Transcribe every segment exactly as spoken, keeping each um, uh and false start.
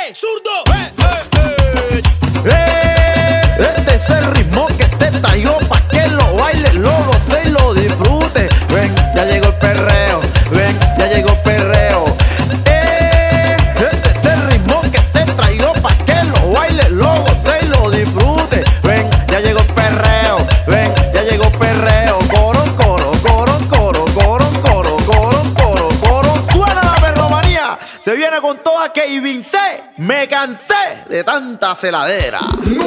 ¡Ey, zurdo! ¡Eh, eh, eh! Eh, este es el ritmo que te traigo pa' que lo bailes, lo goces y lo disfrutes. Ven, ya llegó el perreo, ven, ya llegó el perreo. Eh, este es el ritmo que te traigo pa' que lo bailes, lo goces y lo disfrutes. Ven, ya llegó el perreo, ven, ya llegó el perreo. Coro, coro, coro, coro, coro, coro, coro, coro, coro. Suena la perromanía, se viene con toda Kevin C. Me cansé de tanta celadera.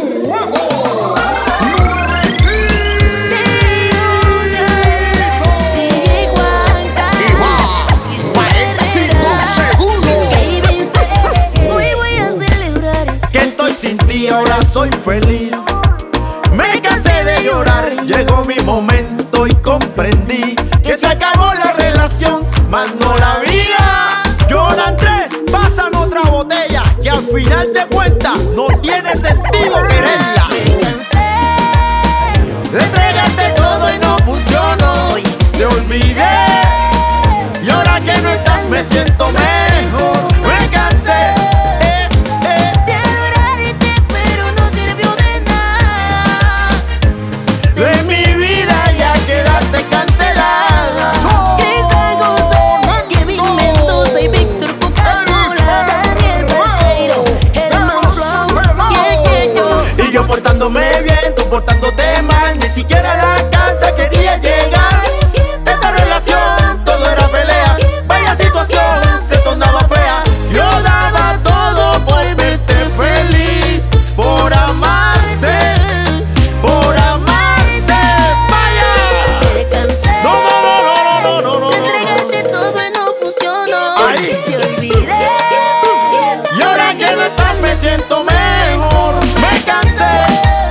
Sin ti ahora soy feliz. Me cansé de llorar, llegó mi momento y comprendí que se acabó la relación, más no la vida. Llora Andrés, pasan otra botella, que al final de cuentas no tiene sentido quererla. Me cansé, Le entregaste todo y no funcionó. Te olvidé y ahora que no estás me siento mejor. Me cansé. Portándome bien, tú portándote mal, ni siquiera a la casa quería llegar. Esta relación, todo era pelea, vaya situación, se tornaba fea. Yo daba todo por verte feliz, por amarte, por amarte, vaya. me cansé. No, no, no, no, no, no, no, Te no. entregaste todo y no funcionó. Ay. Te olvidé. Y ahora que no estás me siento mejor. Me cansé.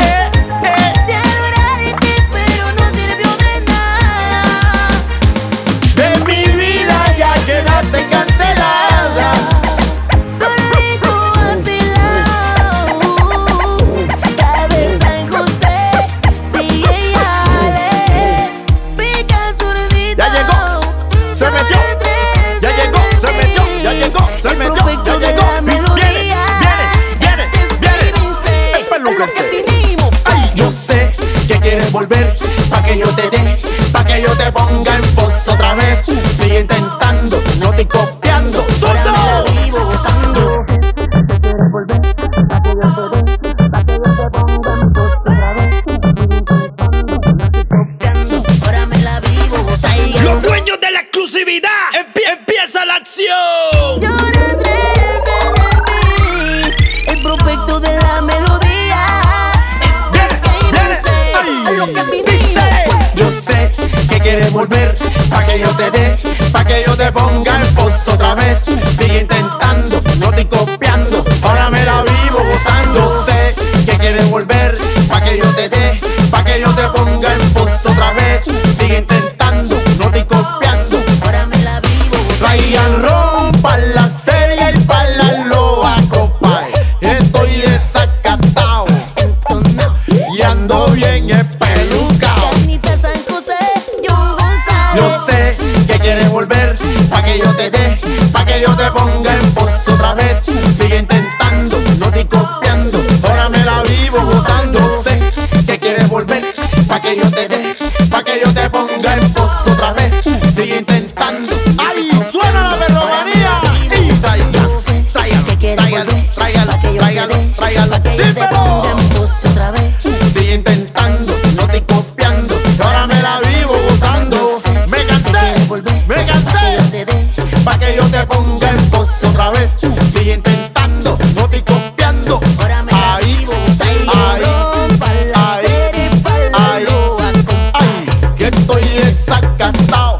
Se metió, ya llegó, viene, viene, viene, viene, espelúquense. Ay, yo sé que quieres volver, pa' que yo te dé, pa' que yo te ponga en pozo otra vez. Sigue intentando, no estoy copiando, Ahora me la vivo gozando. Quieres volver, pa' que yo te dé, pa' que yo te ponga en pozo otra vez. Ahora me la vivo gozando. Los dueños de la exclusividad, empie- empieza la acción. Llora Andrés en mí, el prospecto de la melodía. Es que no sé a lo que vinimos. Yo sé que quieres volver, pa' que yo te dé, pa' que yo te ponga en pozo otra vez. Sigue intentando, no estoy copiando, ahora me la vivo gozando. Yo sé que quieres volver, pa' que yo te dé, pa' que yo te ponga en pozo otra vez. Sigue intentando, no estoy copiando, Ahora me la vivo gozando. traigan ron pa' la serie y pa' la loba, compadre. Estoy desacatado Entonado. y ando bien espelucao. Anita San José, John González. Yo sé que quieres volver, pa' que yo te dé, pa' que yo te ponga en pozo otra vez. Sigue intentando, no estoy copiando, ahora me la vivo gozando. Yo sé que quieres volver, pa' que yo te dé, pa' que yo te ponga en pozo otra vez. Sigue intentando. ¡Ay! ¡Suena la perromanía! Y tráigalo, que quieres tráigalo, volver, tráigalo, pa' que yo te tráigalo, dé, tráigalo. pa' que yo Sí, te pero- ponga en pose otra vez. Sigue intentando, no estoy copiando, ahora me la vivo gozando. Me cansé, me cansé, pa' que yo te ponga en pozo otra vez. Sigue intentando, no estoy copiando, Ahora me la ahí, vivo gozando. ahí, Pa' la ahí, serie, pa' la ahí, loba, compadre. ay, que estoy desacatado